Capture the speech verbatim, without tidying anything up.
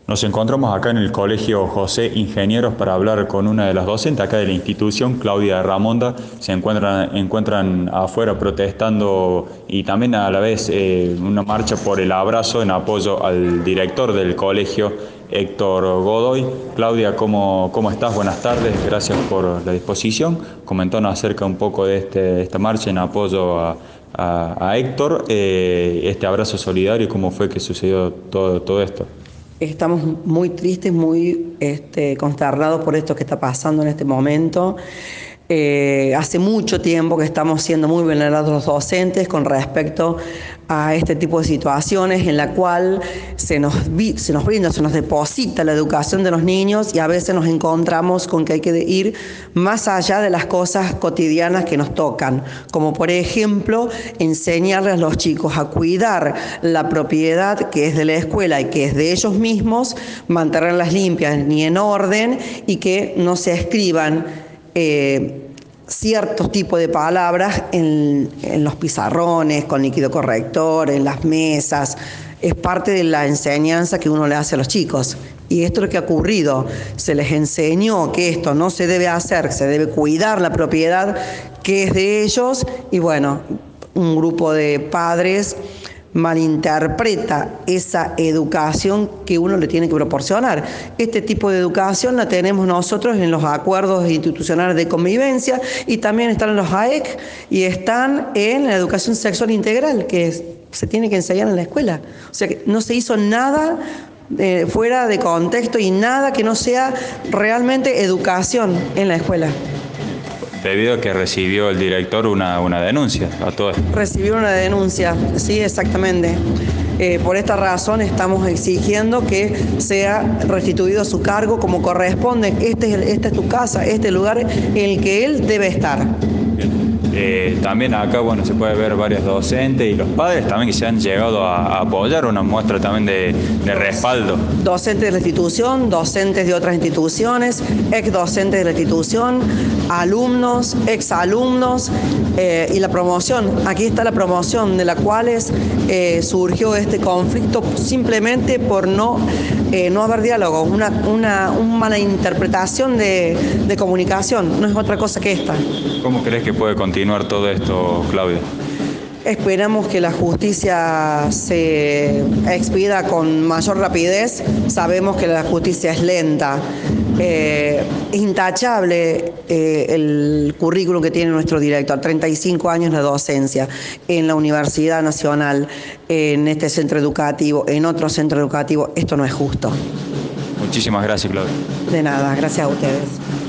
Nos encontramos acá en el Colegio José Ingenieros para hablar con una de las docentes acá de la institución, Claudia Ramonda. Se encuentran, encuentran afuera protestando y también a la vez eh, una marcha por el abrazo en apoyo al director del colegio, Héctor Godoy. Claudia, ¿cómo, cómo estás? Buenas tardes, gracias por la disposición. Comentanos acerca un poco de este, esta marcha en apoyo a, a, a Héctor, eh, este abrazo solidario y cómo fue que sucedió todo, todo esto. Estamos muy tristes, muy este, consternados por esto que está pasando en este momento. Eh, hace mucho tiempo que estamos siendo muy vulnerados los docentes con respecto a este tipo de situaciones en la cual se nos, se nos brinda, se nos deposita la educación de los niños y a veces nos encontramos con que hay que ir más allá de las cosas cotidianas que nos tocan, como por ejemplo enseñarles a los chicos a cuidar la propiedad que es de la escuela y que es de ellos mismos, mantenerlas limpias y en orden y que no se escriban Eh, ciertos tipos de palabras en, en los pizarrones, con líquido corrector, en las mesas. Es parte de la enseñanza que uno le hace a los chicos. Y esto es lo que ha ocurrido. Se les enseñó que esto no se debe hacer, que se debe cuidar la propiedad que es de ellos. Y bueno, un grupo de padres malinterpreta esa educación que uno le tiene que proporcionar. Este tipo de educación la tenemos nosotros en los acuerdos institucionales de convivencia y también están en los A E C y están en la educación sexual integral que es, se tiene que enseñar en la escuela. O sea que no se hizo nada eh, fuera de contexto y nada que no sea realmente educación en la escuela. Debido a que recibió el director una, una denuncia a todo esto. Recibió una denuncia, sí, exactamente. Eh, por esta razón estamos exigiendo que sea restituido a su cargo como corresponde. Este es, esta es tu casa, este es el lugar en el que él debe estar. Eh, también acá, bueno, se puede ver varios docentes y los padres también que se han llegado a, a apoyar, una muestra también de, de respaldo. Docentes de la institución, docentes de otras instituciones, ex docentes de la institución, alumnos, ex alumnos eh, y la promoción. Aquí está la promoción de la cual es, eh, surgió este conflicto simplemente por no, eh, no haber diálogo, una, una, una mala interpretación de, de comunicación, no es otra cosa que esta. ¿Cómo crees que puede continuar todo esto, Claudia? Esperamos que la justicia se expida con mayor rapidez. Sabemos que la justicia es lenta. Eh, es intachable eh, el currículum que tiene nuestro director, treinta y cinco años de docencia en la Universidad Nacional, en este centro educativo, en otro centro educativo. Esto no es justo. Muchísimas gracias, Claudia. De nada, gracias a ustedes.